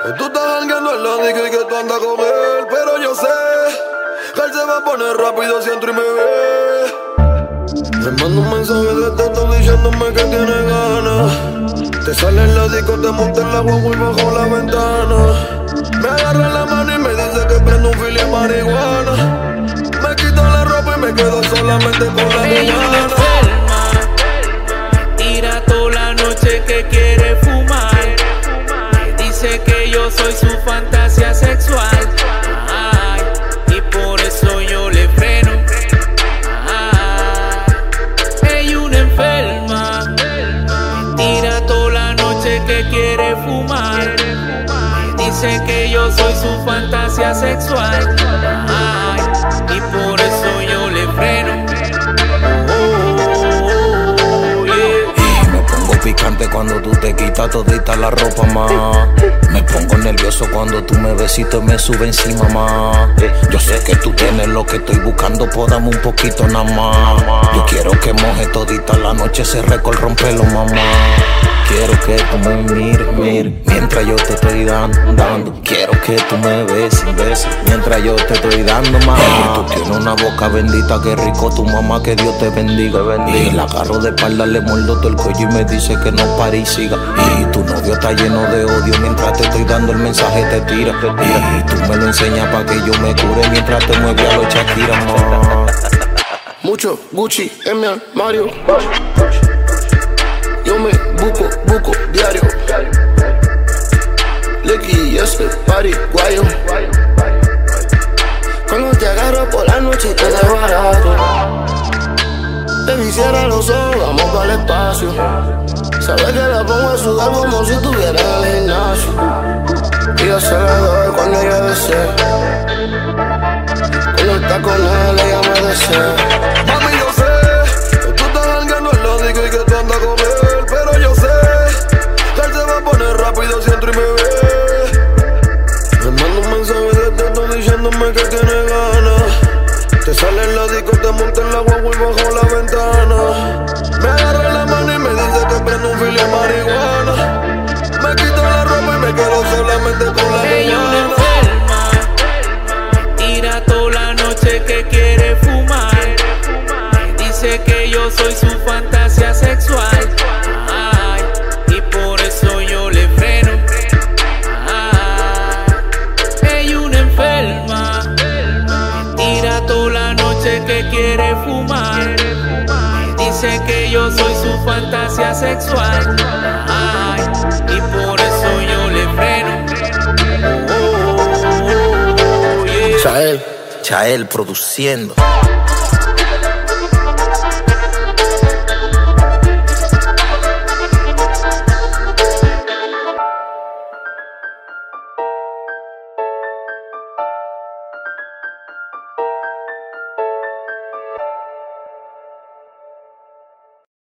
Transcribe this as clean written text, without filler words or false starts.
Que tú estás jangueando en la disco y que tú andas con él. Pero yo sé que él se va a poner rápido si entro y me ve. Me manda un mensaje de texto diciéndome que tiene ganas. Te sale en la disco, te monta en la guagua y bajo la ventana. Me agarra la mano y me dice que prendo un fili de marihuana. Me quito la ropa y me quedo solamente con la mañana. Tira toda la noche que quiere fumar. Me dice que yo soy su fantasía sexual. Ay, y por eso yo le freno. Ella una enferma. Me tira toda la noche que quiere fumar. Me dice que yo soy su fantasía sexual. Ay, y por eso yo le freno. Picante cuando tú te quitas todita la ropa, ma. Me pongo nervioso cuando tú me besitos y me sube encima, ma. Yo sé que tú tienes lo que estoy buscando, pues dame un poquito nada más. Yo quiero que moje todita la noche, ese récord rompelo, mamá. Quiero que tú me mires, mientras yo te estoy dando. Quiero que tú me beses, mientras yo te estoy dando, ma. Tú tienes una boca bendita, qué rico tu mamá, que Dios te bendiga. Y la agarro de espalda, le muerdo todo el cuello y me dice que no pare y siga. Y tu novio está lleno de odio, mientras te estoy dando el mensaje te tira. Y tú me lo enseñas pa' que yo me cure, mientras te mueve a los Shakira, ma. Mucho Gucci en mi armario. Yo me buco diario. Lecky y ese party guayo. Cuando te agarro por la noche te desbarato. Te quisiera los ojos, vamos para el espacio. Sabes que la pongo a sudar como si estuviera en el gimnasio. Y yo se la doy cuando ella desea. Cuando está con él, ella me desea. Mami, yo sé que tú estás jangueando en la disco y que tú andas con él. Pero yo sé que él se va a poner rápido si entro y me ve. Me manda un mensaje de texto diciéndome que tiene ganas. Te sale en la disco, te monta en la guagua y bajo la ventana. Me agarra la mano y me dice que prendo un fili de marihuana. Me quito la ropa y me quedo solamente con la mañana. Me tira toda la noche que quiere fumar. Me dice que yo soy su fantasía sexual. Ay, y por eso yo le freno. Ella una enferma. Me tira toda la noche que quiere fumar. Me dice que yo soy su fantasía sexual. Ay, y por eso yo le freno. Chael produciendo.